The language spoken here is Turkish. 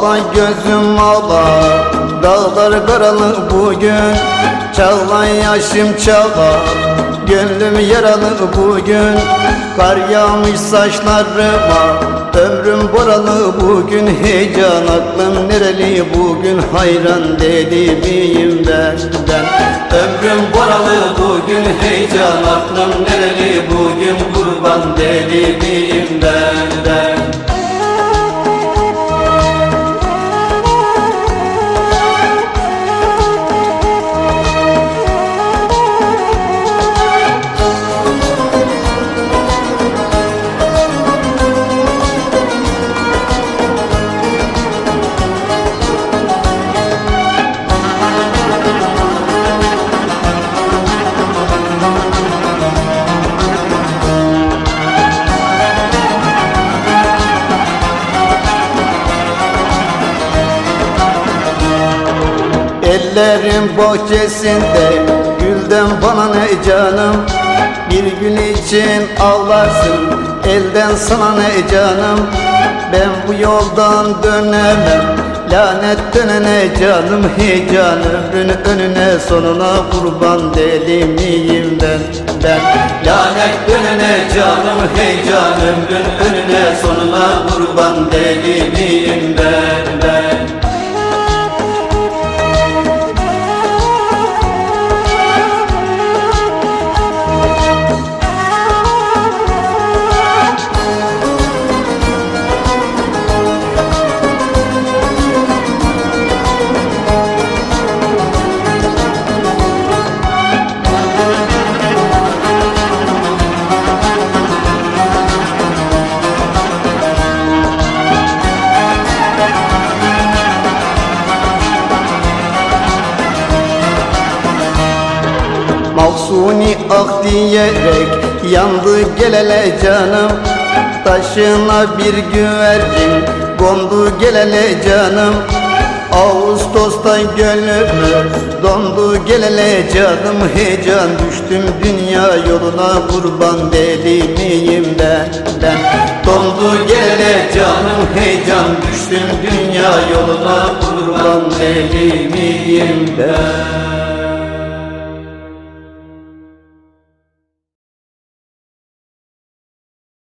Ağla gözüm ağla, dağlar karalı bugün. Çağla yaşım çağla, gönlüm yaralı bugün. Kar yağmış saçlarıma, ömrüm boralı bugün. Heyecan aklım nereli bugün, hayran dedi miyim ben. Ömrüm boralı bugün, heyecan aklım nereli bugün. Kurban dedi miyim ben. Ellerin bahçesinde gülden bana ne canım. Bir gün için ağlarsın elden sana ne canım. Ben bu yoldan dönemem, lanet dönene canım. Heyecan ömrün önüne sonuna kurban deli miyim ben. Lanet dönene canım, heyecan ömrün önüne sonuna kurban deli miyim ben. Mahsuni ah diyerek yandı gelele canım. Taşına bir güvercin kondu gelele canım. Ağustos'ta gönlümüz dondu gelele canım. Heyecan düştüm dünya yoluna kurban deli miyim ben. Dondu gelele canım, heyecan düştüm dünya yoluna kurban deli miyim ben.